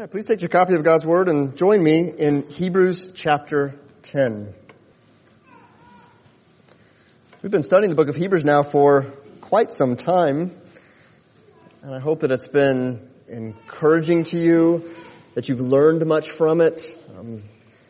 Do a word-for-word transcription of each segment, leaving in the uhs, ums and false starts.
right, please take your copy of God's Word and join me in Hebrews chapter ten. We've been studying the book of Hebrews now for quite some time, and I hope that it's been encouraging to you, that you've learned much from it. Um,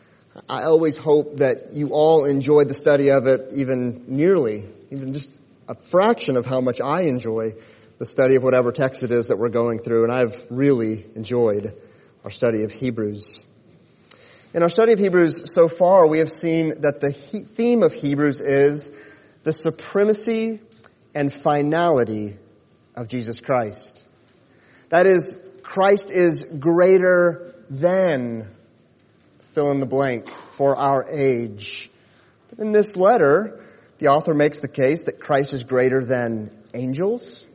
I always hope that you all enjoyed the study of it even nearly, even just a fraction of how much I enjoy the study of whatever text it is that we're going through, and I've really enjoyed our study of Hebrews. In our study of Hebrews so far, we have seen that the he- theme of Hebrews is the supremacy and finality of Jesus Christ. That is, Christ is greater than, fill in the blank, for our age. In this letter, the author makes the case that Christ is greater than angels.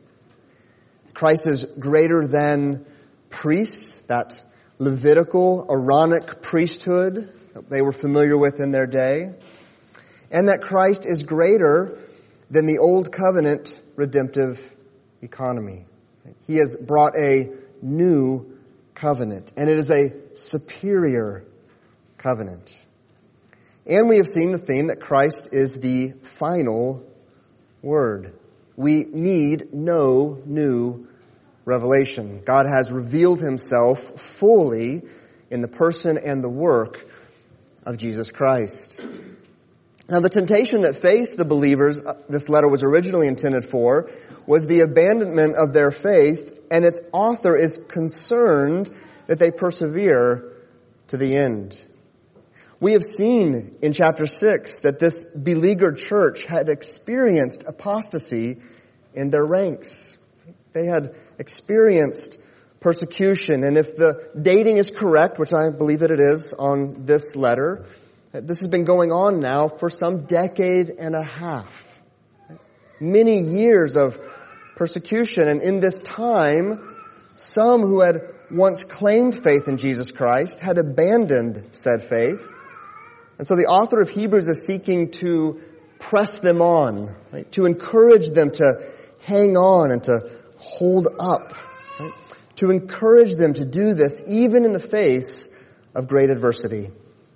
Christ is greater than priests, that Levitical, Aaronic priesthood that they were familiar with in their day, and that Christ is greater than the old covenant redemptive economy. He has brought a new covenant, and it is a superior covenant. And we have seen the theme that Christ is the final word. We need no new revelation. God has revealed himself fully in the person and the work of Jesus Christ. Now, the temptation that faced the believers this letter was originally intended for was the abandonment of their faith, and its author is concerned that they persevere to the end. We have seen in chapter six that this beleaguered church had experienced apostasy in their ranks. They had experienced persecution, and if the dating is correct, which I believe that it is on this letter, this has been going on now for some decade and a half. Many years of persecution, and in this time, some who had once claimed faith in Jesus Christ had abandoned said faith. And so the author of Hebrews is seeking to press them on, right? To encourage them to hang on and to hold up, right? To encourage them to do this even in the face of great adversity.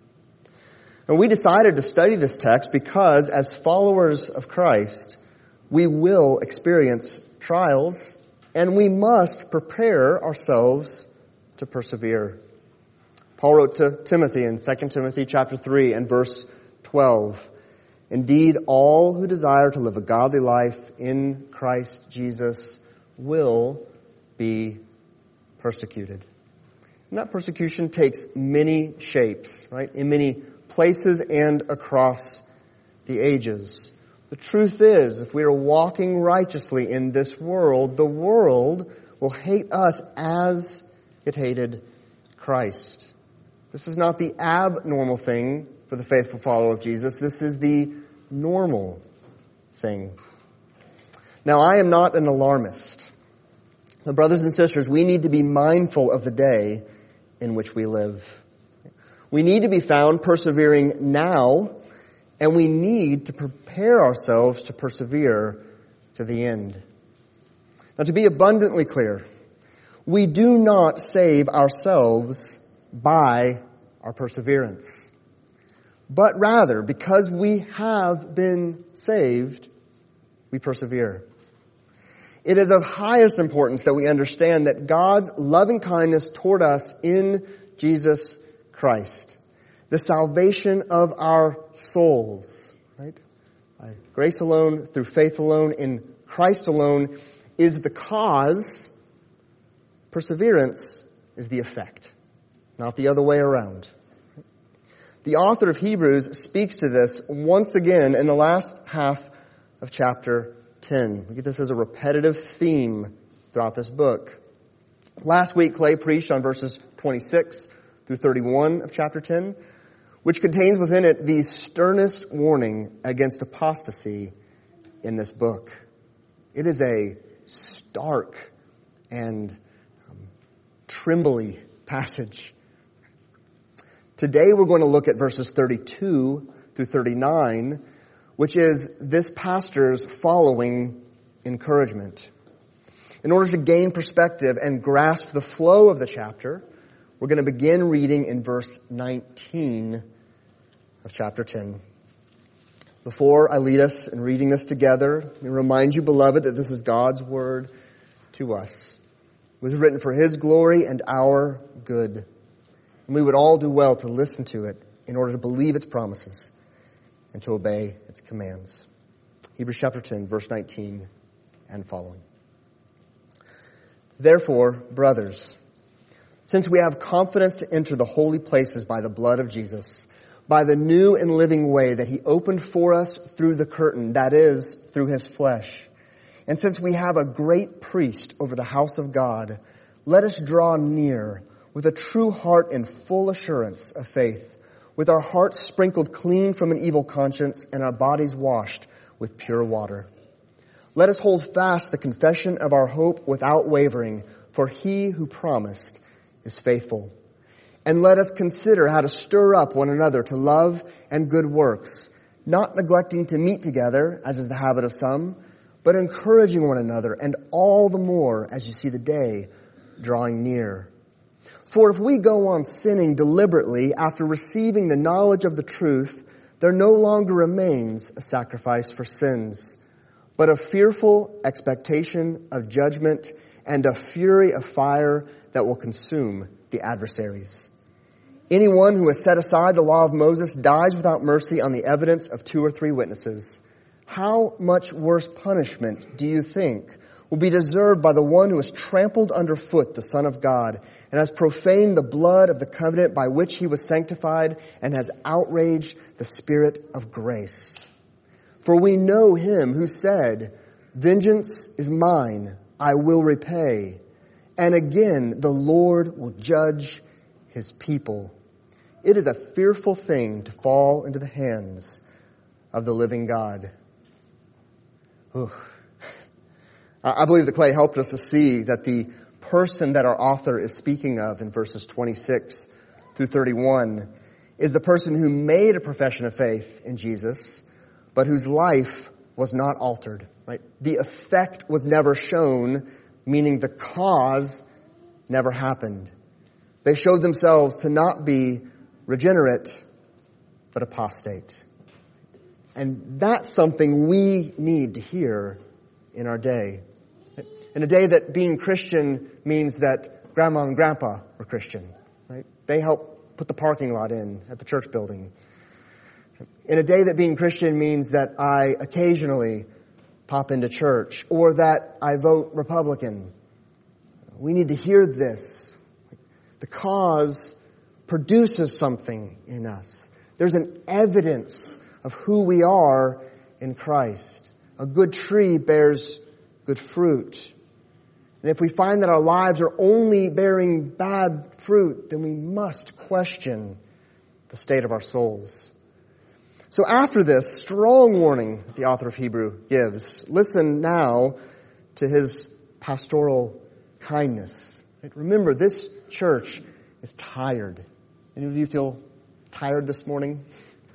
And we decided to study this text because as followers of Christ, we will experience trials and we must prepare ourselves to persevere. Paul wrote to Timothy in Second Timothy chapter three and verse twelve, "Indeed, all who desire to live a godly life in Christ Jesus will be persecuted." And that persecution takes many shapes, right? In many places and across the ages. The truth is, if we are walking righteously in this world, the world will hate us as it hated Christ. This is not the abnormal thing for the faithful follower of Jesus. This is the normal thing. Now, I am not an alarmist. But brothers and sisters, we need to be mindful of the day in which we live. We need to be found persevering now, and we need to prepare ourselves to persevere to the end. Now, to be abundantly clear, we do not save ourselves by our perseverance, but rather, because we have been saved, we persevere. It is of highest importance that we understand that God's loving kindness toward us in Jesus Christ, the salvation of our souls, right? By grace alone, through faith alone, in Christ alone, is the cause. Perseverance is the effect, not the other way around. The author of Hebrews speaks to this once again in the last half of chapter ten. We get this as a repetitive theme throughout this book. Last week, Clay preached on verses twenty-six through thirty-one of chapter ten, which contains within it the sternest warning against apostasy in this book. It is a stark and um, trembly passage. Today we're going to look at verses thirty-two through thirty-nine, which is this pastor's following encouragement. In order to gain perspective and grasp the flow of the chapter, We're going to begin reading in verse nineteen of chapter ten. Before I lead us in reading this together, let me remind you, beloved, that this is God's word to us. It was written for His glory and our good. And we would all do well to listen to it in order to believe its promises and to obey its commands. Hebrews chapter ten, verse nineteen and following. Therefore, brothers, since we have confidence to enter the holy places by the blood of Jesus, by the new and living way that He opened for us through the curtain, that is, through His flesh. And since we have a great priest over the house of God, let us draw near with a true heart and full assurance of faith, with our hearts sprinkled clean from an evil conscience and our bodies washed with pure water. Let us hold fast the confession of our hope without wavering, for He who promised is faithful. And let us consider how to stir up one another to love and good works, not neglecting to meet together, as is the habit of some, but encouraging one another, and all the more as you see the day drawing near. For if we go on sinning deliberately after receiving the knowledge of the truth, there no longer remains a sacrifice for sins, but a fearful expectation of judgment and a fury of fire that will consume the adversaries. Anyone who has set aside the law of Moses dies without mercy on the evidence of two or three witnesses. How much worse punishment, do you think, will be deserved by the one who has trampled underfoot the Son of God and has profaned the blood of the covenant by which He was sanctified and has outraged the Spirit of grace? For we know Him who said, "Vengeance is mine, I will repay." And again, the Lord will judge His people. It is a fearful thing to fall into the hands of the living God. Whew. I believe that Clay helped us to see that the person that our author is speaking of in verses twenty-six through thirty-one is the person who made a profession of faith in Jesus, but whose life was not altered. Right? The effect was never shown, meaning the cause never happened. They showed themselves to not be regenerate, but apostate. And that's something we need to hear in our day. In a day that being Christian means that grandma and grandpa were Christian, right? They help put the parking lot in at the church building. In a day that being Christian means that I occasionally pop into church or that I vote Republican. We need to hear this. The cause produces something in us. There's an evidence of who we are in Christ. A good tree bears good fruit. And if we find that our lives are only bearing bad fruit, then we must question the state of our souls. So after this strong warning that the author of Hebrew gives, listen now to his pastoral kindness. Remember, this church is tired. Any of you feel tired this morning?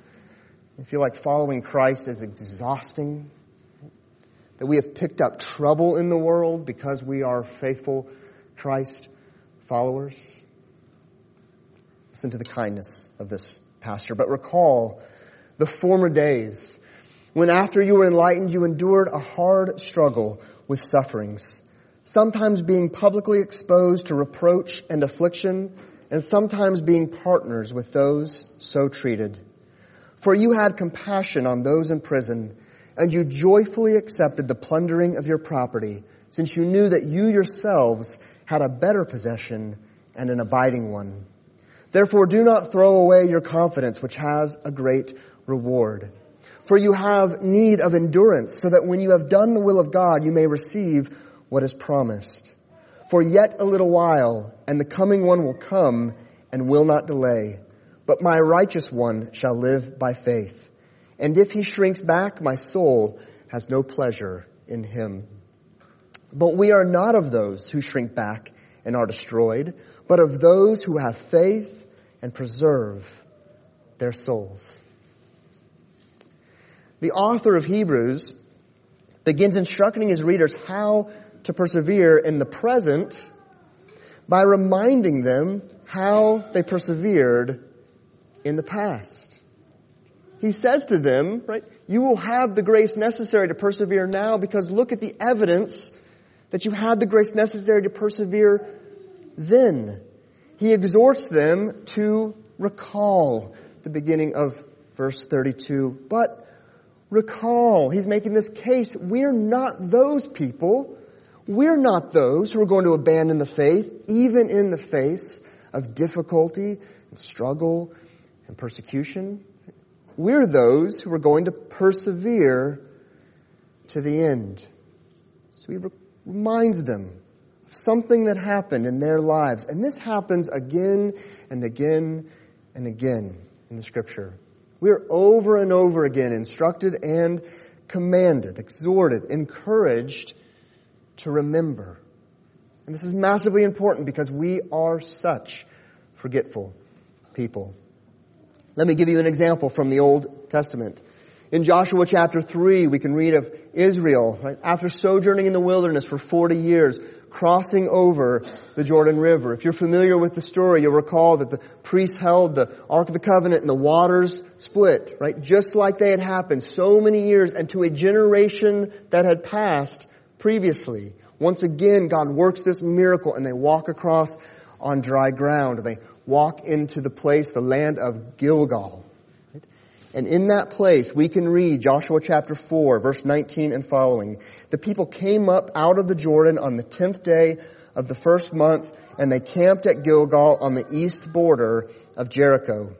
You feel like following Christ is exhausting? That we have picked up trouble in the world because we are faithful Christ followers? Listen to the kindness of this pastor. But recall the former days when after you were enlightened, you endured a hard struggle with sufferings, sometimes being publicly exposed to reproach and affliction, and sometimes being partners with those so treated. For you had compassion on those in prison, and you joyfully accepted the plundering of your property, since you knew that you yourselves had a better possession and an abiding one. Therefore do not throw away your confidence, which has a great reward. For you have need of endurance, so that when you have done the will of God, you may receive what is promised. For yet a little while, and the coming one will come and will not delay. But my righteous one shall live by faith. And if he shrinks back, my soul has no pleasure in him. But we are not of those who shrink back and are destroyed, but of those who have faith and preserve their souls. The author of Hebrews begins instructing his readers how to persevere in the present by reminding them how they persevered in the past. He says to them, right, you will have the grace necessary to persevere now because look at the evidence that you had the grace necessary to persevere then. He exhorts them to recall the beginning of verse thirty-two. But recall, he's making this case, we're not those people. We're not those who are going to abandon the faith, even in the face of difficulty and struggle and persecution. We're those who are going to persevere to the end. So he re- reminds them of something that happened in their lives. And this happens again and again and again in the Scripture. We're over and over again instructed and commanded, exhorted, encouraged to remember. And this is massively important because we are such forgetful people. Let me give you an example from the Old Testament. In Joshua chapter three, we can read of Israel, right, after sojourning in the wilderness for forty years, crossing over the Jordan River. If you're familiar with the story, you'll recall that the priests held the Ark of the Covenant and the waters split, right? Just like they had happened so many years and to a generation that had passed previously. Once again, God works this miracle and they walk across on dry ground. They walk into the place, the land of Gilgal. Right? And in that place, we can read Joshua chapter four, verse nineteen and following. The people came up out of the Jordan on the tenth day of the first month, and they camped at Gilgal on the east border of Jericho.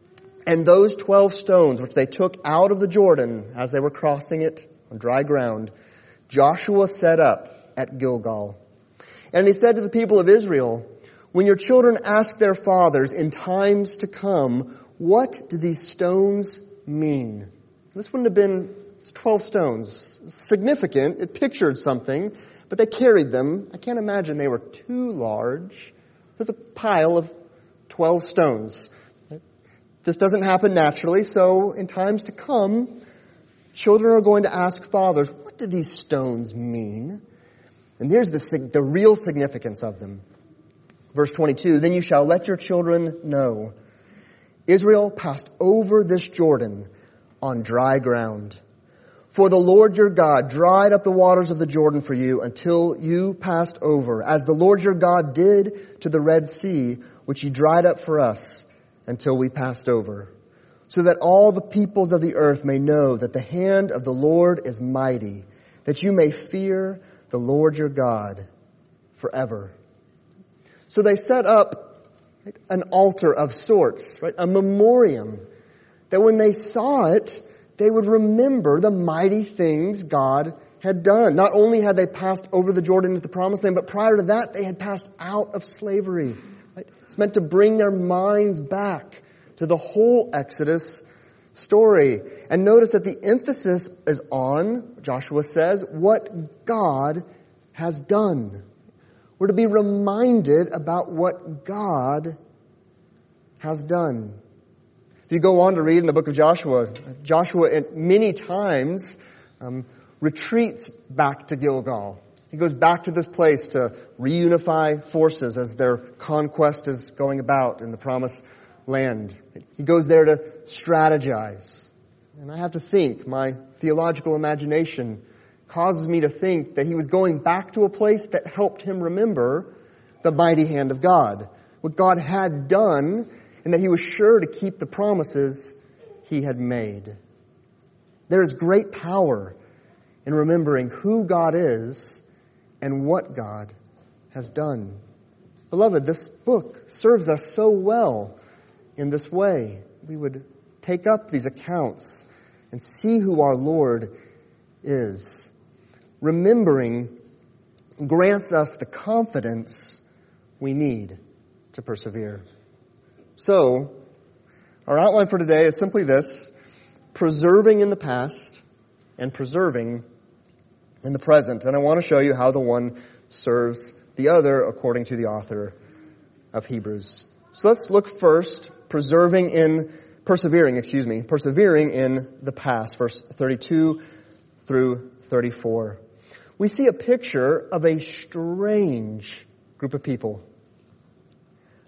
And those twelve stones, which they took out of the Jordan as they were crossing it on dry ground, Joshua set up at Gilgal. And he said to the people of Israel, when your children ask their fathers in times to come, what do these stones mean? This wouldn't have been twelve stones. Significant. It pictured something, but they carried them. I can't imagine they were too large. There's a pile of twelve stones. This doesn't happen naturally, so in times to come, children are going to ask fathers, what do these stones mean? And here's the, the real significance of them. Verse twenty-two, then you shall let your children know, Israel passed over this Jordan on dry ground. For the Lord your God dried up the waters of the Jordan for you until you passed over, as the Lord your God did to the Red Sea, which he dried up for us until we passed over. So that all the peoples of the earth may know that the hand of the Lord is mighty, that you may fear the Lord your God forever. So they set up right, an altar of sorts, right, a memoriam, that when they saw it, they would remember the mighty things God had done. Not only had they passed over the Jordan into the Promised Land, but prior to that, they had passed out of slavery. Right? It's meant to bring their minds back to the whole Exodus story. And notice that the emphasis is on, Joshua says, what God has done. We're to be reminded about what God has done. If you go on to read in the book of Joshua, Joshua many times um, retreats back to Gilgal. He goes back to this place to reunify forces as their conquest is going about in the Promised Land. He goes there to strategize. And I have to think, my theological imagination causes me to think that he was going back to a place that helped him remember the mighty hand of God, what God had done, and that he was sure to keep the promises he had made. There is great power in remembering who God is and what God has done. Beloved, this book serves us so well in this way. We would take up these accounts and see who our Lord is. Remembering grants us the confidence we need to persevere. So, our outline for today is simply this: preserving in the past and preserving in the present. And I want to show you how the one serves the other according to the author of Hebrews. So let's look first, preserving in, persevering, excuse me, persevering in the past, verse thirty-two through thirty-four. We see a picture of a strange group of people.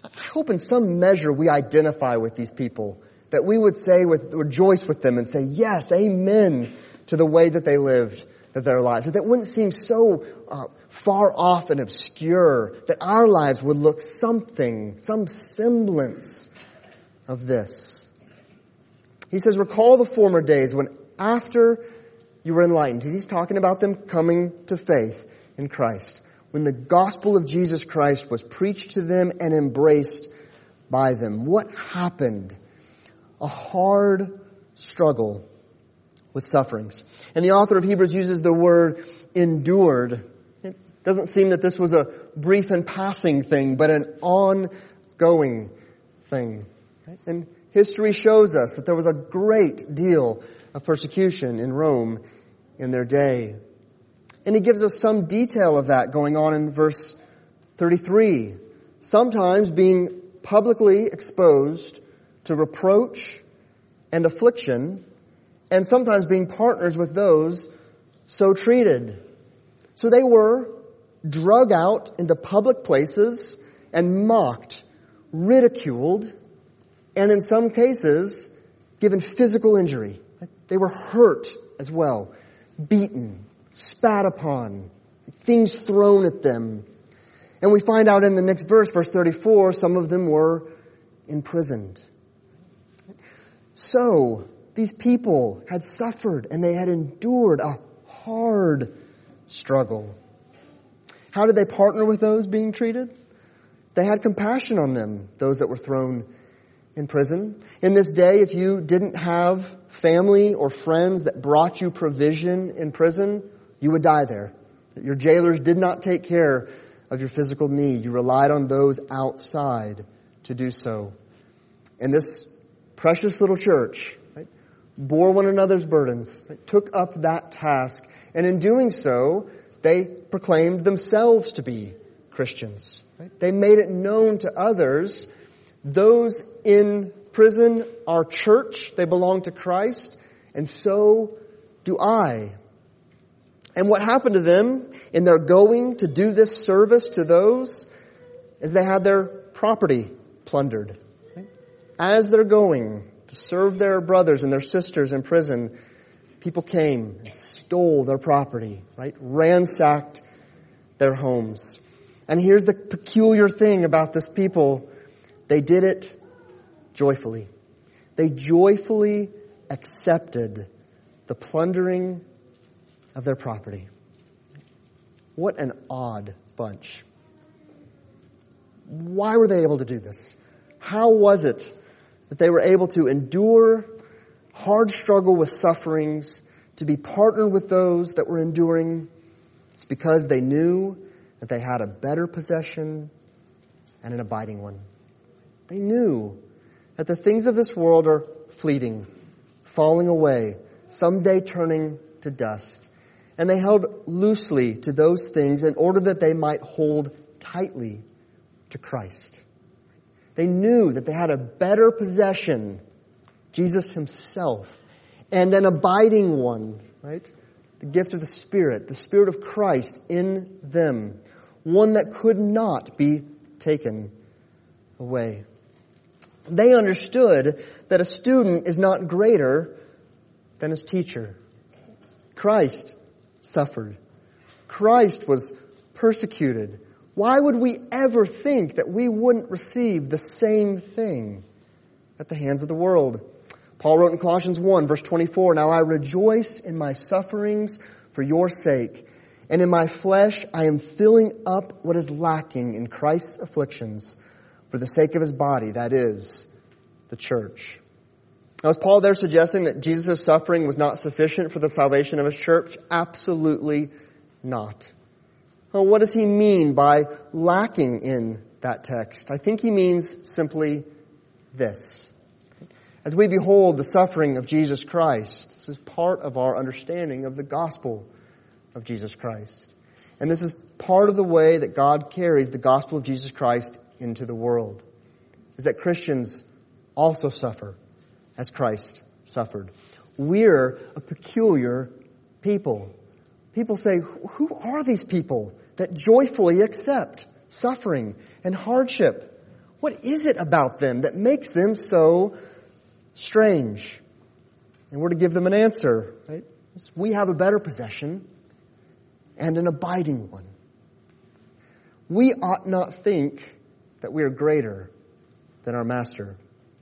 I hope in some measure we identify with these people, that we would say with, rejoice with them and say, yes, amen to the way that they lived that their lives. That it wouldn't seem so uh, far off and obscure, that our lives would look something, some semblance of this. He says, recall the former days when after you were enlightened. He's talking about them coming to faith in Christ. When the gospel of Jesus Christ was preached to them and embraced by them. What happened? A hard struggle with sufferings. And the author of Hebrews uses the word endured. It doesn't seem that this was a brief and passing thing, but an ongoing thing. And history shows us that there was a great deal of persecution in Rome in their day. And he gives us some detail of that going on in verse thirty-three. Sometimes being publicly exposed to reproach and affliction, and sometimes being partners with those so treated. So they were drug out into public places and mocked, ridiculed, and in some cases given physical injury. They were hurt as well, beaten, spat upon, things thrown at them. And we find out in the next verse, verse thirty-four, some of them were imprisoned. So, these people had suffered and they had endured a hard struggle. How did they partner with those being treated? They had compassion on them, those that were thrown in prison. In this day, if you didn't have family or friends that brought you provision in prison, you would die there. Your jailers did not take care of your physical need. You relied on those outside to do so. And this precious little church, right, bore one another's burdens, right, took up that task, and in doing so, they proclaimed themselves to be Christians. Right? They made it known to others, those in prison are church, they belong to Christ, and so do I. And what happened to them in their going to do this service to those is they had their property plundered. As they're going to serve their brothers and their sisters in prison, people came and stole their property, right? Ransacked their homes. And here's the peculiar thing about this people. They did it joyfully. They joyfully accepted the plundering of their property. What an odd bunch. Why were they able to do this? How was it that they were able to endure hard struggle with sufferings, to be partnered with those that were enduring? It's because they knew that they had a better possession and an abiding one. They knew that the things of this world are fleeting, falling away, someday turning to dust. And they held loosely to those things in order that they might hold tightly to Christ. They knew that they had a better possession, Jesus himself, and an abiding one, right? The gift of the Spirit, the Spirit of Christ in them, one that could not be taken away. They understood that a student is not greater than his teacher. Christ suffered. Christ was persecuted. Why would we ever think that we wouldn't receive the same thing at the hands of the world? Paul wrote in Colossians one, verse twenty-four, "Now I rejoice in my sufferings for your sake, and in my flesh I am filling up what is lacking in Christ's afflictions for the sake of his body, that is, the church." Now, is Paul there suggesting that Jesus' suffering was not sufficient for the salvation of his church? Absolutely not. Well, what does he mean by lacking in that text? I think he means simply this. As we behold the suffering of Jesus Christ, this is part of our understanding of the gospel of Jesus Christ. And this is part of the way that God carries the gospel of Jesus Christ into the world, is that Christians also suffer as Christ suffered. We're a peculiar people. People say, who are these people that joyfully accept suffering and hardship? What is it about them that makes them so strange? And we're to give them an answer, right? We have a better possession and an abiding one. We ought not think that we are greater than our master.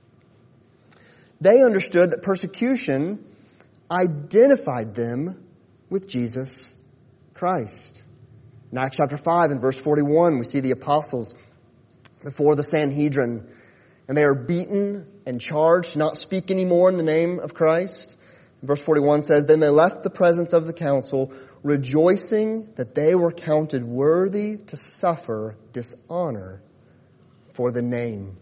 They understood that persecution identified them with Jesus Christ. In Acts chapter five and verse forty-one, we see the apostles before the Sanhedrin, and they are beaten and charged to not speak anymore in the name of Christ. Verse forty-one says, "Then they left the presence of the council, rejoicing that they were counted worthy to suffer dishonor for the name."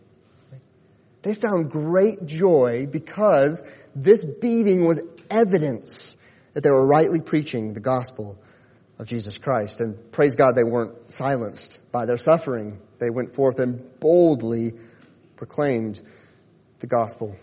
They found great joy because this beating was evidence that they were rightly preaching the gospel of Jesus Christ. And praise God, they weren't silenced by their suffering. They went forth and boldly proclaimed the gospel.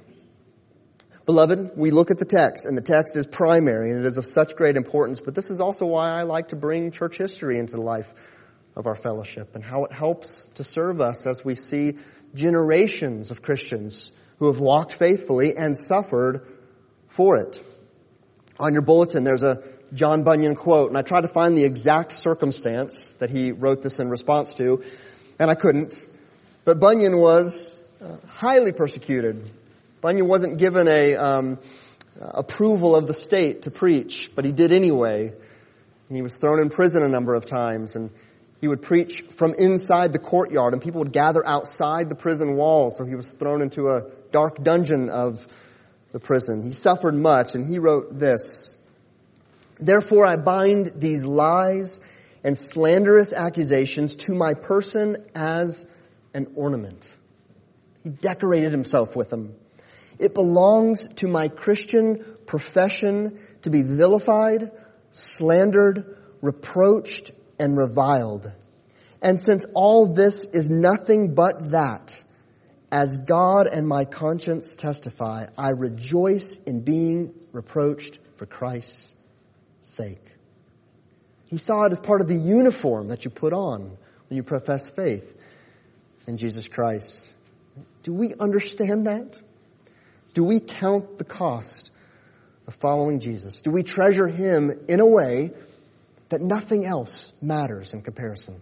Beloved, we look at the text, and the text is primary, and it is of such great importance, but this is also why I like to bring church history into the life of our fellowship and how it helps to serve us as we see generations of Christians who have walked faithfully and suffered for it. On your bulletin, there's a John Bunyan quote, and I tried to find the exact circumstance that he wrote this in response to, and I couldn't. But Bunyan was uh, highly persecuted. Bunyan wasn't given a um, approval of the state to preach, but he did anyway. And he was thrown in prison a number of times, and he would preach from inside the courtyard, and people would gather outside the prison walls. So he was thrown into a dark dungeon of the prison. He suffered much, and he wrote this: "Therefore I bind these lies and slanderous accusations to my person as an ornament." He decorated himself with them. "It belongs to my Christian profession to be vilified, slandered, reproached, and reviled. And since all this is nothing but that, as God and my conscience testify, I rejoice in being reproached for Christ's sake." He saw it as part of the uniform that you put on when you profess faith in Jesus Christ. Do we understand that? Do we count the cost of following Jesus? Do we treasure Him in a way that nothing else matters in comparison?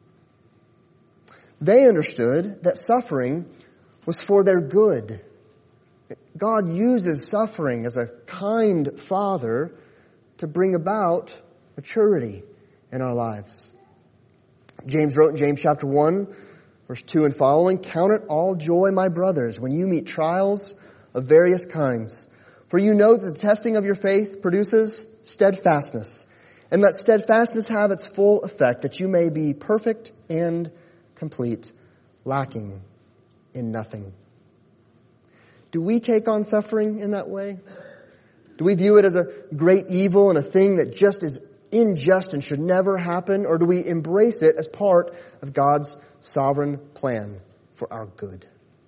They understood that suffering was for their good. God uses suffering as a kind Father to bring about maturity in our lives. James wrote in James chapter one, verse two and following, "Count it all joy, my brothers, when you meet trials of various kinds. For you know that the testing of your faith produces steadfastness. And let steadfastness have its full effect, that you may be perfect and complete, lacking in nothing." Do we take on suffering in that way? Do we view it as a great evil and a thing that just is unjust and should never happen? Or do we embrace it as part of God's sovereign plan for our good?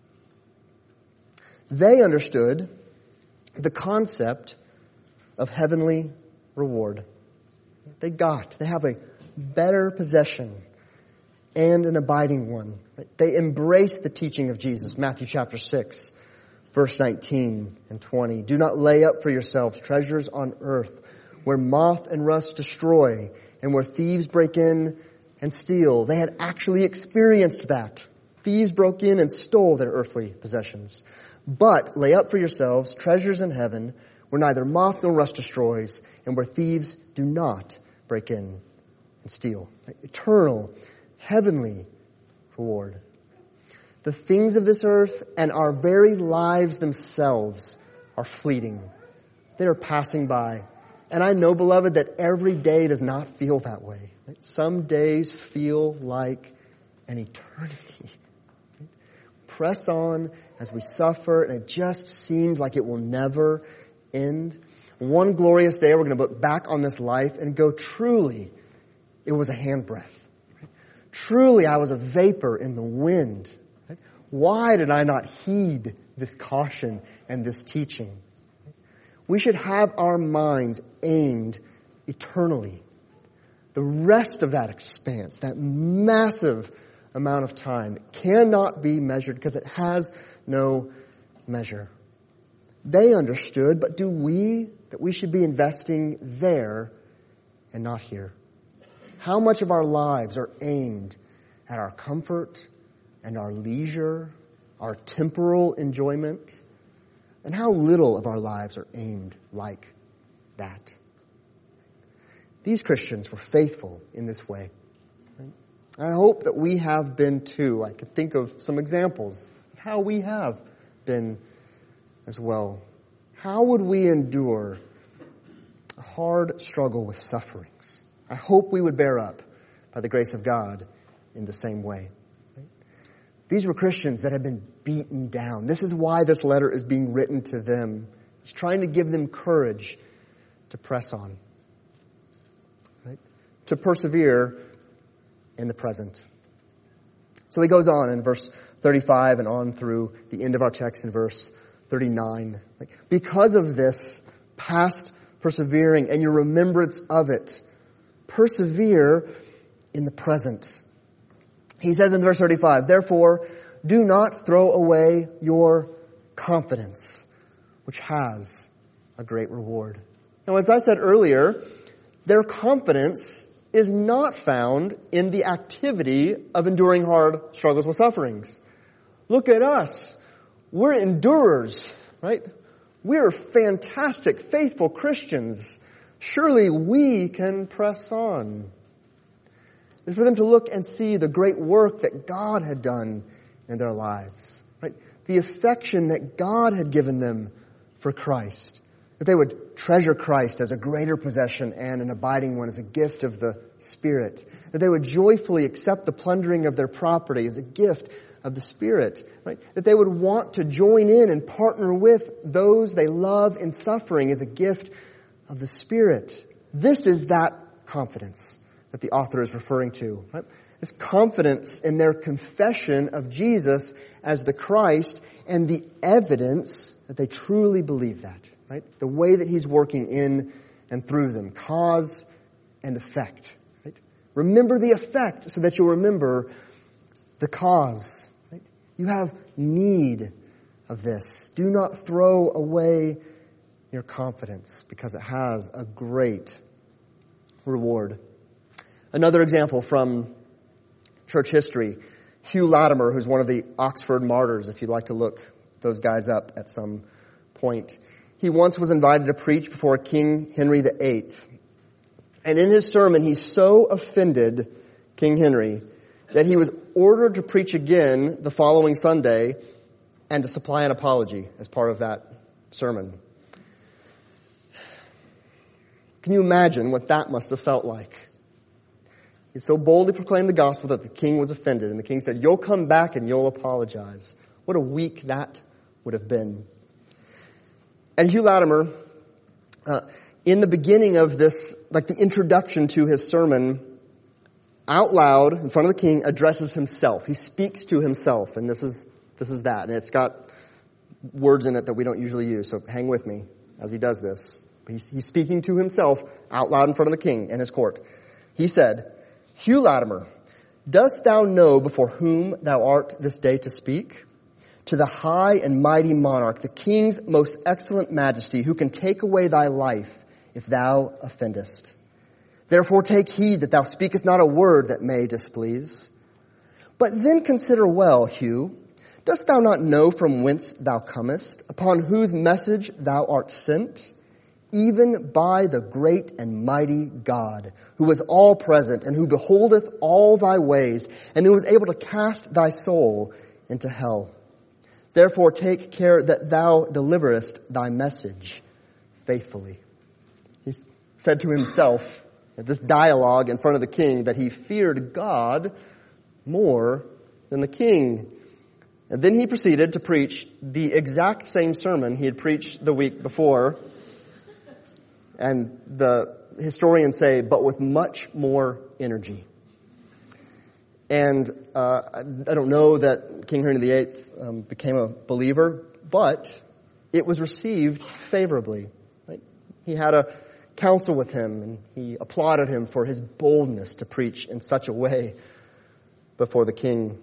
They understood the concept of heavenly reward. They got, they have a better possession and an abiding one. They embraced the teaching of Jesus. Matthew chapter six, verse nineteen and twenty. "Do not lay up for yourselves treasures on earth, where moth and rust destroy, and where thieves break in and steal." They had actually experienced that. Thieves broke in and stole their earthly possessions. "But lay up for yourselves treasures in heaven, where neither moth nor rust destroys, and where thieves do not break in and steal." Eternal, heavenly reward. The things of this earth and our very lives themselves are fleeting. They are passing by. And I know, beloved, that every day does not feel that way. Some days feel like an eternity. Press on as we suffer, and it just seems like it will never end. One glorious day, we're going to look back on this life and go, truly, it was a handbreadth. Truly, I was a vapor in the wind. Why did I not heed this caution and this teaching? We should have our minds aimed eternally. The rest of that expanse, that massive amount of time that cannot be measured because it has no measure. They understood, but do we, that we should be investing there and not here? How much of our lives are aimed at our comfort and our leisure, our temporal enjoyment? And how little of our lives are aimed like that? These Christians were faithful in this way. I hope that we have been too. I could think of some examples of how we have been as well. How would we endure a hard struggle with sufferings? I hope we would bear up by the grace of God in the same way. These were Christians that had been beaten down. This is why this letter is being written to them. He's trying to give them courage to press on, right? To persevere in the present. So he goes on in verse thirty-five and on through the end of our text in verse thirty-nine. Like, because of this past persevering and your remembrance of it, persevere in the present. He says in verse thirty-five, therefore, do not throw away your confidence, which has a great reward. Now, as I said earlier, their confidence is not found in the activity of enduring hard struggles with sufferings. Look at us. We're endurers, right? We're fantastic, faithful Christians. Surely we can press on. It's for them to look and see the great work that God had done in their lives, right? The affection that God had given them for Christ. That they would treasure Christ as a greater possession and an abiding one as a gift of the Spirit. That they would joyfully accept the plundering of their property as a gift of the Spirit. Right? That they would want to join in and partner with those they love in suffering as a gift of the Spirit. This is that confidence that the author is referring to. Right? This confidence in their confession of Jesus as the Christ and the evidence that they truly believe that. Right? The way that He's working in and through them. Cause and effect. Right? Remember the effect so that you'll remember the cause. Right? You have need of this. Do not throw away your confidence because it has a great reward. Another example from church history. Hugh Latimer, who's one of the Oxford martyrs, if you'd like to look those guys up at some point. He once was invited to preach before King Henry the Eighth. And in his sermon, he so offended King Henry that he was ordered to preach again the following Sunday and to supply an apology as part of that sermon. Can you imagine what that must have felt like? He so boldly proclaimed the gospel that the king was offended. And the king said, you'll come back and you'll apologize. What a week that would have been. And Hugh Latimer, uh, in the beginning of this, like the introduction to his sermon, out loud in front of the king, addresses himself. He speaks to himself, and this is this is that. And it's got words in it that we don't usually use, so hang with me as he does this. He's, he's speaking to himself out loud in front of the king and his court. He said, Hugh Latimer, dost thou know before whom thou art this day to speak? To the high and mighty monarch, the king's most excellent majesty, who can take away thy life if thou offendest. Therefore take heed that thou speakest not a word that may displease. But then consider well, Hugh, dost thou not know from whence thou comest, upon whose message thou art sent? Even by the great and mighty God, who is all present, and who beholdeth all thy ways, and who is able to cast thy soul into hell. Therefore take care that thou deliverest thy message faithfully. He said to himself at this dialogue in front of the king that he feared God more than the king. And then he proceeded to preach the exact same sermon he had preached the week before. And the historians say, but with much more energy. And uh, I don't know that King Henry the Eighth um, became a believer, but it was received favorably. Right? He had a council with him, and he applauded him for his boldness to preach in such a way. before the king.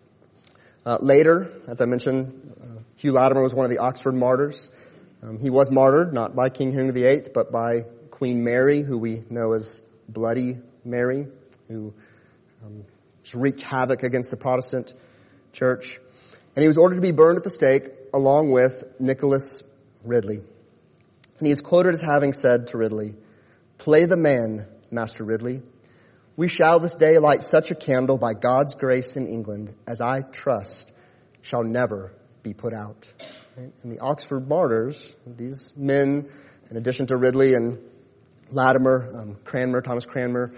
Uh, later, as I mentioned, uh, Hugh Latimer was one of the Oxford martyrs. Um, he was martyred, not by King Henry the Eighth, but by Queen Mary, who we know as Bloody Mary, who um, wreaked havoc against the Protestant church. And he was ordered to be burned at the stake along with Nicholas Ridley. And he is quoted as having said to Ridley, "Play the man, Master Ridley. We shall this day light such a candle by God's grace in England as I trust shall never be put out." And the Oxford martyrs, these men, in addition to Ridley and Latimer, um, Cranmer, Thomas Cranmer,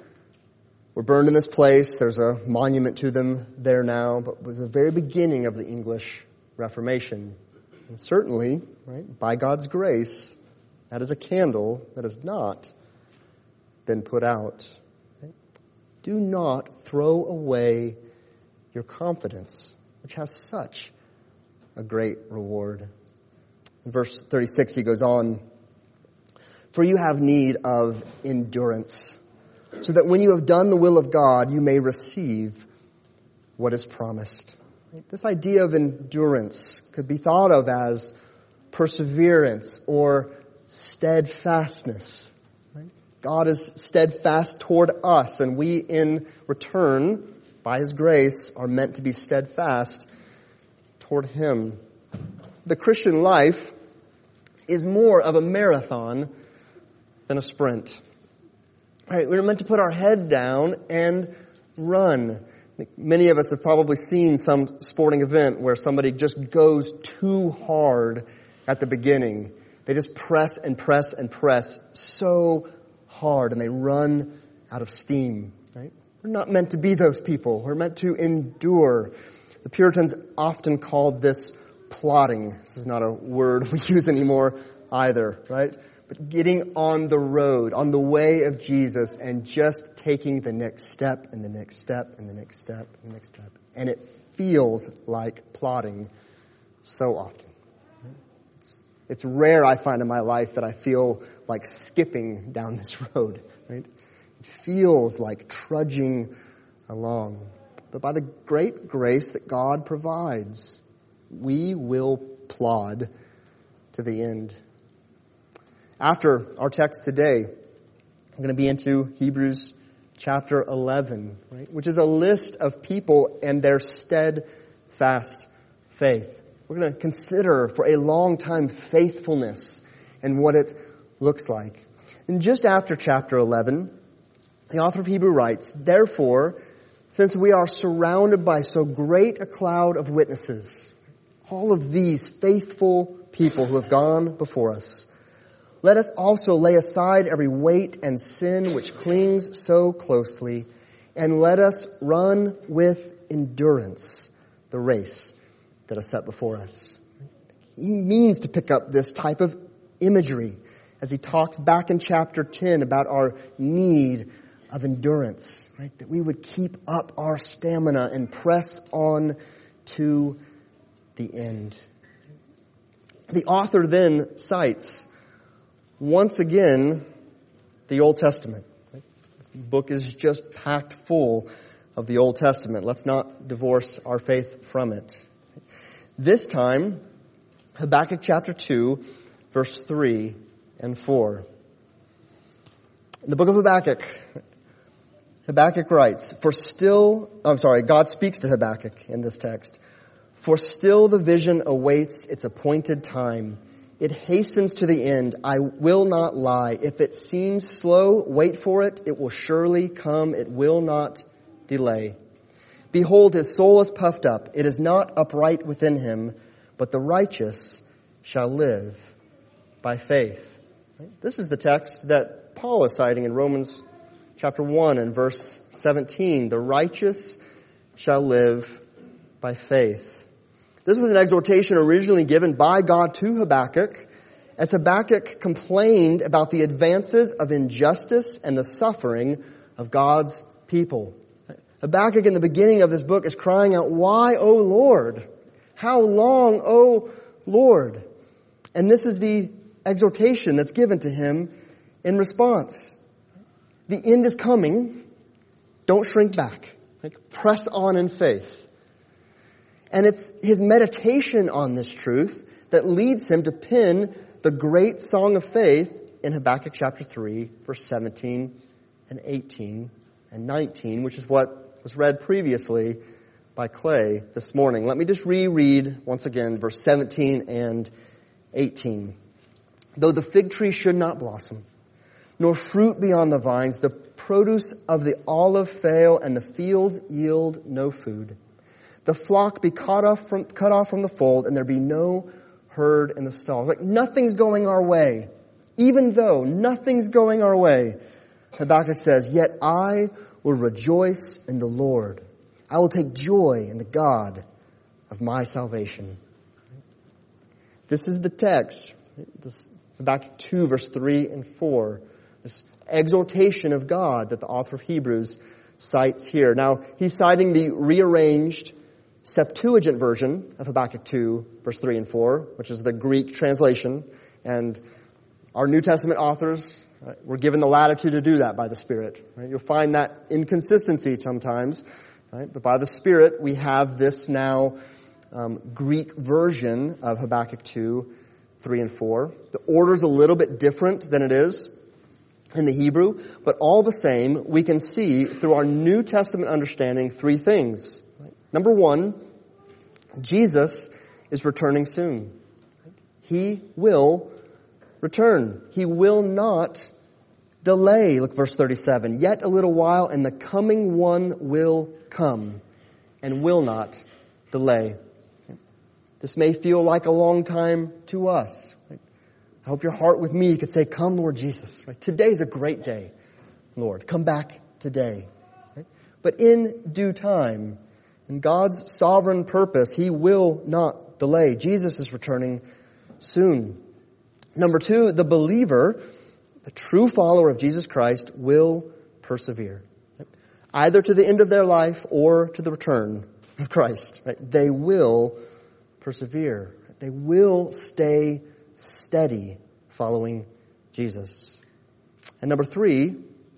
were burned in this place. There's a monument to them there now, but it was the very beginning of the English Reformation. And certainly, right, by God's grace, that is a candle that has not been put out. Right? Do not throw away your confidence, which has such a great reward. In verse thirty-six, he goes on, "For you have need of endurance, so that when you have done the will of God, you may receive what is promised." This idea of endurance could be thought of as perseverance or steadfastness. God is steadfast toward us, and we in return, by His grace, are meant to be steadfast toward Him. The Christian life is more of a marathon than a sprint. Right, we're meant to put our head down and run. Many of us have probably seen some sporting event where somebody just goes too hard at the beginning. They just press and press and press so hard, and they run out of steam. Right? We're not meant to be those people. We're meant to endure. The Puritans often called this plodding. This is not a word we use anymore either, right? But getting on the road, on the way of Jesus, and just taking the next step and the next step and the next step and the next step. And it feels like plodding so often. It's, it's rare, I find in my life, that I feel like skipping down this road, right? It feels like trudging along. But by the great grace that God provides, we will plod to the end. After our text today, we're going to be into Hebrews chapter eleven, right, which is a list of people and their steadfast faith. We're going to consider for a long time faithfulness and what it looks like. And just after chapter eleven, the author of Hebrew writes, "Therefore, since we are surrounded by so great a cloud of witnesses," all of these faithful people who have gone before us, "let us also lay aside every weight and sin which clings so closely, and let us run with endurance the race that is set before us." He means to pick up this type of imagery as he talks back in chapter ten about our need of endurance, right? That we would keep up our stamina and press on to the end. The author then cites once again the Old Testament. This book is just packed full of the Old Testament. Let's not divorce our faith from it. This time, Habakkuk chapter two, verse three and four. In the book of Habakkuk, Habakkuk writes, "For still," I'm sorry, God speaks to Habakkuk in this text. "For still the vision awaits its appointed time. It hastens to the end. I will not lie. If it seems slow, wait for it. It will surely come. It will not delay. Behold, his soul is puffed up. It is not upright within him, but the righteous shall live by faith." This is the text that Paul is citing in Romans chapter one and verse seventeen. The righteous shall live by faith. This was an exhortation originally given by God to Habakkuk as Habakkuk complained about the advances of injustice and the suffering of God's people. Habakkuk in the beginning of this book is crying out, "Why, O Lord? How long, O Lord?" And this is the exhortation that's given to him in response. The end is coming. Don't shrink back. Like, press on in faith. And it's his meditation on this truth that leads him to pen the great song of faith in Habakkuk chapter three, verse seventeen and eighteen and nineteen, which is what was read previously by Clay this morning. Let me just reread once again verse seventeen and eighteen. Though the fig tree should not blossom, nor fruit be on the vines, the produce of the olive fail, and the fields yield no food. The flock be cut off from, cut off from the fold, and there be no herd in the stalls. Like, nothing's going our way. Even though nothing's going our way, Habakkuk says, yet I will rejoice in the Lord. I will take joy in the God of my salvation. This is the text. This Habakkuk two, verse three and four. This exhortation of God that the author of Hebrews cites here. Now, he's citing the rearranged Septuagint version of Habakkuk two, verse three and four, which is the Greek translation. And our New Testament authors, right, were given the latitude to do that by the Spirit. Right? You'll find that inconsistency sometimes, right? But by the Spirit, we have this now um, Greek version of Habakkuk two, three and four. The order's a little bit different than it is in the Hebrew, but all the same, we can see through our New Testament understanding three things. Right? Number one, Jesus is returning soon. He will return. He will not delay. Look, verse thirty-seven. Yet a little while, and the coming one will come and will not delay. This may feel like a long time to us. I hope your heart with me could say, come, Lord Jesus. Right? Today's a great day, Lord. Come back today. Right? But in due time, in God's sovereign purpose, He will not delay. Jesus is returning soon. Number two, the believer, the true follower of Jesus Christ, will persevere. Right? Either to the end of their life or to the return of Christ. Right? They will persevere. They will stay steady following Jesus. And number three,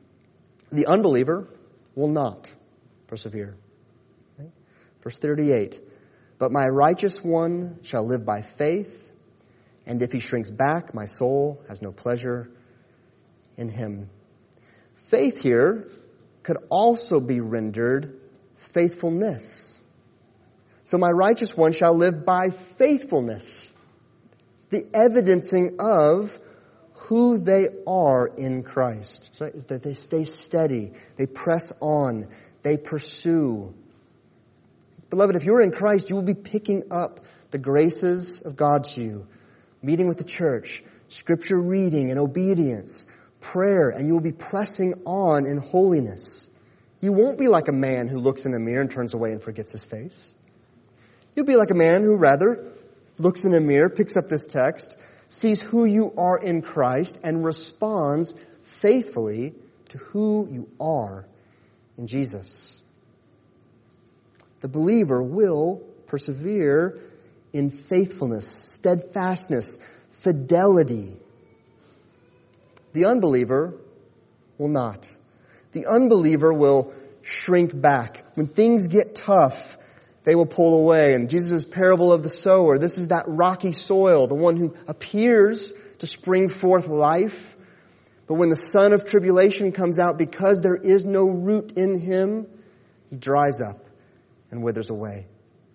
the unbeliever will not persevere. Okay? Verse thirty-eight, but my righteous one shall live by faith, and if he shrinks back, my soul has no pleasure in him. Faith here could also be rendered faithfulness. So my righteous one shall live by faithfulness. The evidencing of who they are in Christ. Right? Is that they stay steady. They press on. They pursue. Beloved, if you're in Christ, you will be picking up the graces of God to you. Meeting with the church, scripture reading and obedience, prayer, and you will be pressing on in holiness. You won't be like a man who looks in a mirror and turns away and forgets his face. You'll be like a man who rather looks in a mirror, picks up this text, sees who you are in Christ, and responds faithfully to who you are in Jesus. The believer will persevere in faithfulness, steadfastness, fidelity. The unbeliever will not. The unbeliever will shrink back. When things get tough, they will pull away. And Jesus' parable of the sower, this is that rocky soil, the one who appears to spring forth life. But when the sun of tribulation comes out, because there is no root in him, he dries up and withers away.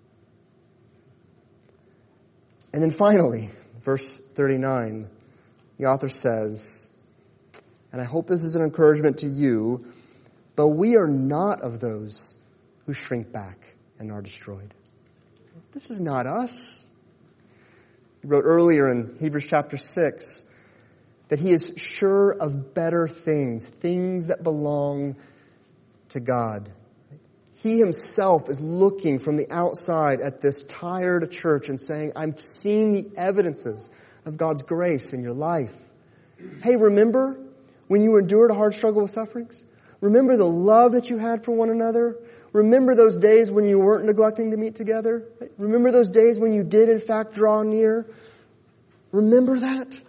And then finally, verse thirty-nine, the author says, and I hope this is an encouragement to you, but we are not of those who shrink back and are destroyed. This is not us. He wrote earlier in Hebrews chapter six that he is sure of better things, things that belong to God. He himself is looking from the outside at this tired church and saying, I'm seeing the evidences of God's grace in your life. Hey, remember when you endured a hard struggle with sufferings? Remember the love that you had for one another? Remember those days when you weren't neglecting to meet together? Remember those days when you did in fact draw near? Remember that?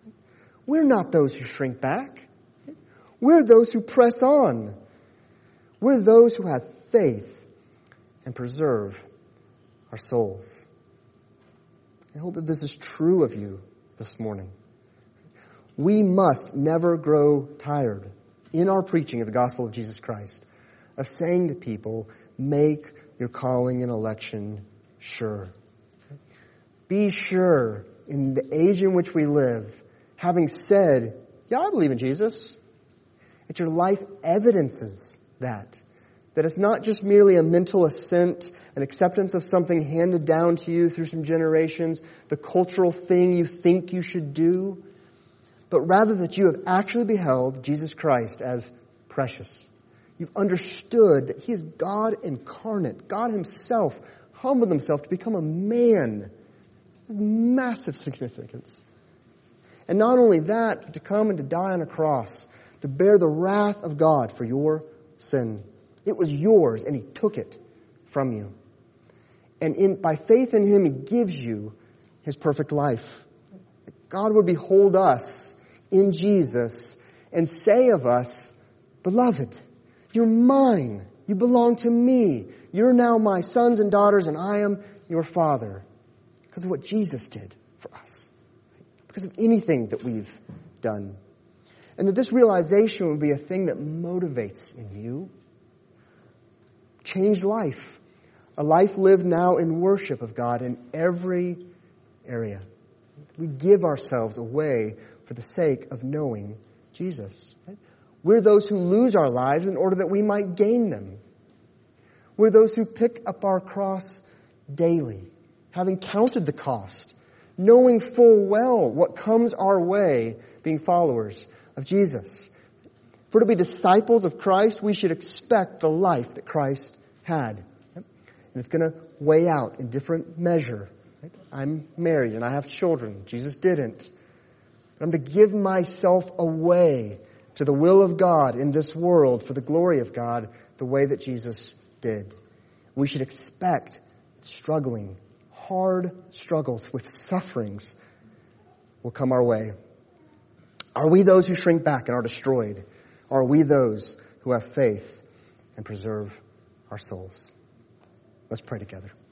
We're not those who shrink back. We're those who press on. We're those who have faith and preserve our souls. I hope that this is true of you this morning. We must never grow tired in our preaching of the gospel of Jesus Christ of saying to people, make your calling and election sure. Be sure in the age in which we live, having said, yeah, I believe in Jesus, that your life evidences that. That it's not just merely a mental assent, an acceptance of something handed down to you through some generations, the cultural thing you think you should do, but rather that you have actually beheld Jesus Christ as precious. You've understood that He is God incarnate. God Himself humbled Himself to become a man. Massive significance. And not only that, but to come and to die on a cross, to bear the wrath of God for your sin. It was yours, and He took it from you. And in, by faith in Him, He gives you His perfect life. God would behold us in Jesus and say of us, beloved, you're mine. You belong to me. You're now my sons and daughters, and I am your Father. Because of what Jesus did for us. Because of anything that we've done. And that this realization would be a thing that motivates in you. Changed life. A life lived now in worship of God in every area. We give ourselves away for the sake of knowing Jesus. We're those who lose our lives in order that we might gain them. We're those who pick up our cross daily, having counted the cost, knowing full well what comes our way, being followers of Jesus. If we're to be disciples of Christ, we should expect the life that Christ had. And it's going to weigh out in different measure. I'm married and I have children. Jesus didn't. But I'm to give myself away to the will of God in this world for the glory of God the way that Jesus did. We should expect struggling, hard struggles with sufferings will come our way. Are we those who shrink back and are destroyed? Or are we those who have faith and preserve our souls? Let's pray together.